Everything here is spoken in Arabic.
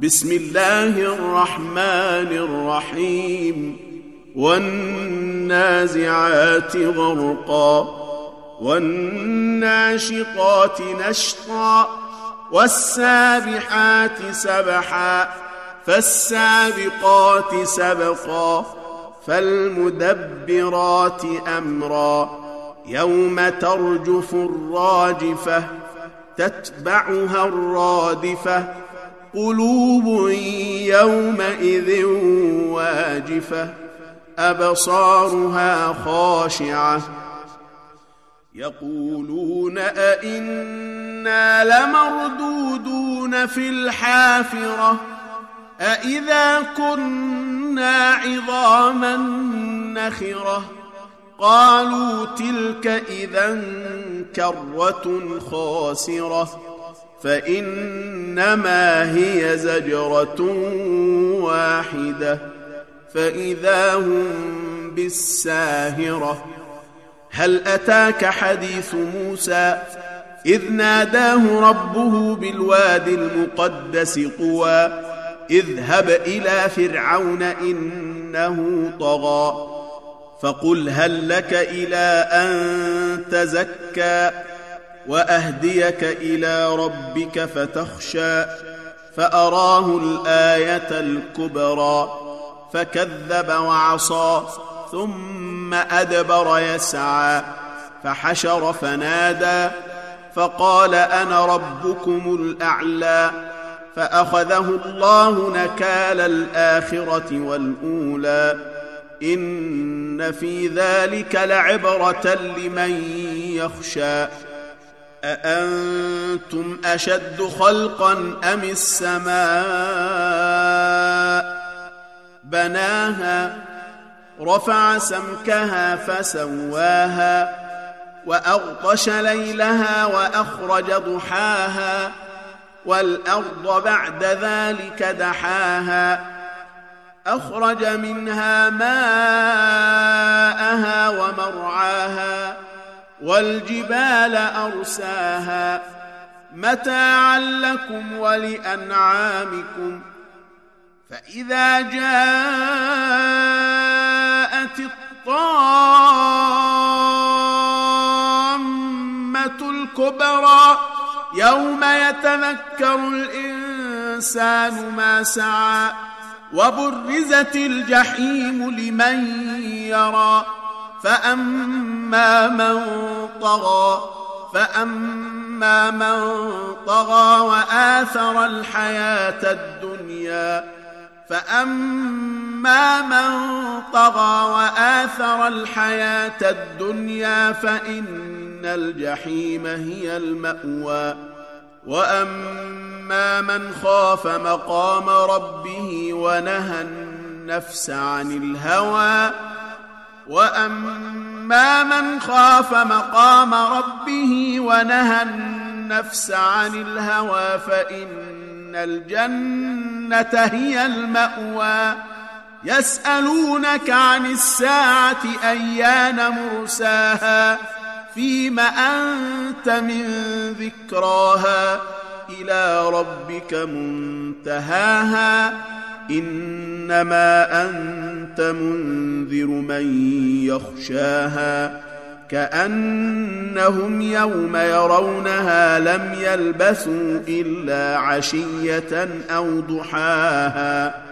بسم الله الرحمن الرحيم والنازعات غرقا والناشطات نشطا والسابحات سبحا فالسابقات سبقا فالمدبرات أمرا يوم ترجف الراجفة تتبعها الرادفة قلوب يومئذ واجفة أبصارها خاشعة يقولون أئنا لمردودون في الحافرة أئذا كنا عظاما نخرة قالوا تلك إذا كرة خاسرة فإنما هي زجرة واحدة فإذا هم بالساهرة هل أتاك حديث موسى إذ ناداه ربه بالواد المقدس طوى اذهب إلى فرعون إنه طغى فقل هل لك إلى أن تزكى وأهديك إلى ربك فتخشى فأراه الآية الكبرى فكذب وعصى ثم أدبر يسعى فحشر فنادى فقال أنا ربكم الأعلى فأخذه الله نكال الآخرة والأولى إن في ذلك لعبرة لمن يخشى أأنتم أشد خلقا أم السماء بناها رفع سمكها فسواها وأغطش ليلها وأخرج ضحاها والأرض بعد ذلك دحاها أخرج منها ماءها ومرعاها والجبال أرساها متاعا لكم ولأنعامكم فإذا جاءت الطامة الكبرى يوم يتذكر الإنسان ما سعى وبرزت الجحيم لمن يرى فأما من طغى وآثر الحياة الدنيا فإن الجحيم هي المأوى وأما من خاف مقام ربه ونهى النفس عن الهوى فإن الجنة هي المأوى يسألونك عن الساعة أيان مرساها فيم أنت من ذكراها إلى ربك منتهاها إنما أنت منذر من يخشاها كأنهم يوم يرونها لم يلبثوا إلا عشية أو ضحاها